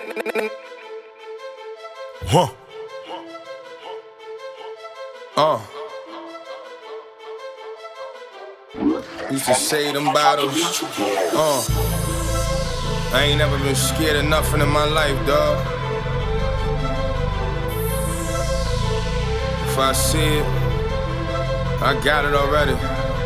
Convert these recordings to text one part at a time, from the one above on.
Huh. Used to say them bottles. I ain't never been scared of nothing in my life, dawg. If I see it, I got it already.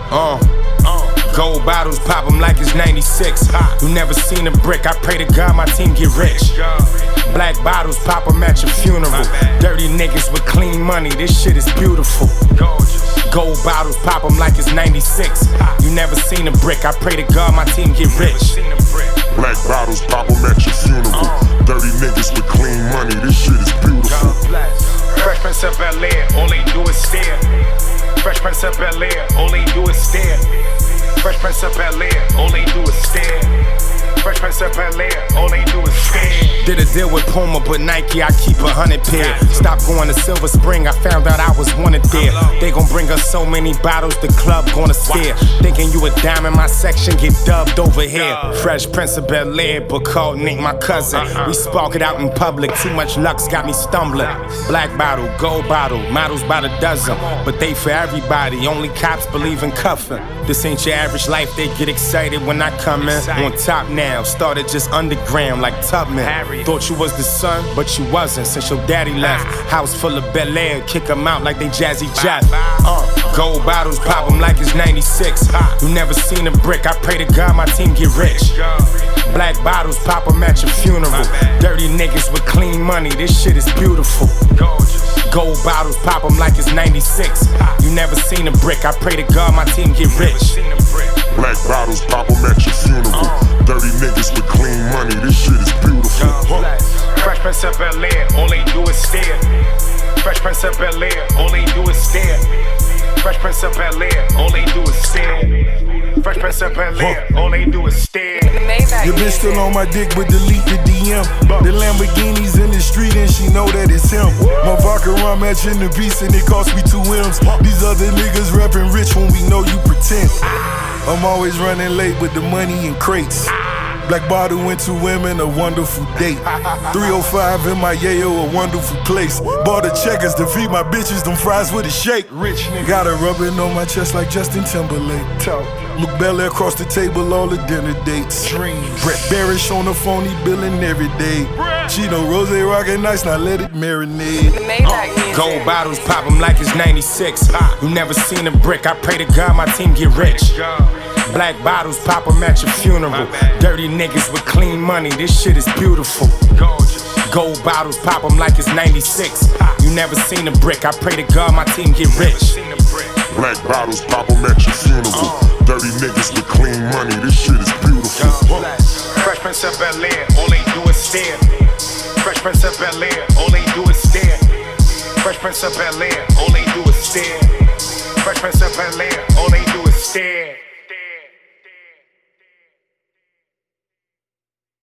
Gold bottles, pop them like it's 96. You never seen a brick, I pray to God my team get rich. Black bottles, pop them at your funeral. Dirty niggas with clean money, this shit is beautiful. Gold bottles, pop them like it's 96. You never seen a brick, I pray to God my team get rich. Black bottles, pop them at your funeral. Dirty niggas with clean money, this shit is beautiful. Fresh Prince of Bel-Air, all they do is stare. Fresh Prince of Bel-Air, all they do is stare. Fresh Prince of Bel-Air, all they do is stare. Fresh Prince of Bel-Air, all they do is stare. Did a deal with Puma, but Nike, I keep 100 pair. Stopped going to Silver Spring, I found out I was wanted there. They gon' bring us so many bottles, the club gonna stare. Thinking you a dime in my section, get dubbed over here. Fresh Prince of Bel-Air, but called Nick my cousin. We spark it out in public, too much luck's got me stumbling. Black bottle, gold bottle, models by the dozen. But they for everybody, only cops believe in cuffing. This ain't your average life, they get excited when I come in. On top now, started just underground like Tubman. Thought you was the son, but you wasn't since your daddy left. House full of Bel-Air, kick them out like they Jazzy Jeff. Gold bottles, pop them like it's 96. You never seen a brick, I pray to God my team get rich. Black bottles, pop them at your funeral. Dirty niggas with clean money, this shit is beautiful. Gold bottles, pop them like it's 96. You never seen a brick, I pray to God my team get rich. Black bottles, pop them at your funeral. Dirty niggas with clean money, this shit is beautiful. Fresh Prince of Bel-Air, all they do is stare. Fresh Prince of Bel-Air, all they do is stare. Fresh Prince of Bel-Air, all they do is stare. Fresh Prince of Bel-Air, all they do is stare. Your bitch still on my dick, but delete the DM. The Lamborghini's in the street and she know that it's him. My vodka rum matching the beast and it cost me 2 M's. These other niggas rapping rich when we know you pretend. I'm always running late with the money in crates. Black bottle went to women, a wonderful date. 305 in my yayo, a wonderful place. Bought the checkers to feed my bitches, them fries with a shake. Rich nigga. Got her rubbing on my chest like Justin Timberlake. Look Bel-Air across the table, all the dinner dates. Brett Barish on the phone, he billing every day. Chino Rose rockin' nice, now let it marinate. Gold bottles, pop them like it's 96. You never seen a brick, I pray to God my team get rich. Black bottles, pop them at your funeral. Dirty niggas with clean money, this shit is beautiful. Gold bottles, pop them like it's 96. You never seen a brick, I pray to God my team get rich. Black bottles, pop them at your funeral. Dirty niggas with clean money, this shit is beautiful. Fresh Prince of Bel-Air, all they do is stare. Fresh Prince of Bel-Air, all they do is stare. Fresh Prince of Bel-Air, all they do is stare. Fresh Prince of Bel-Air, all they do is stare.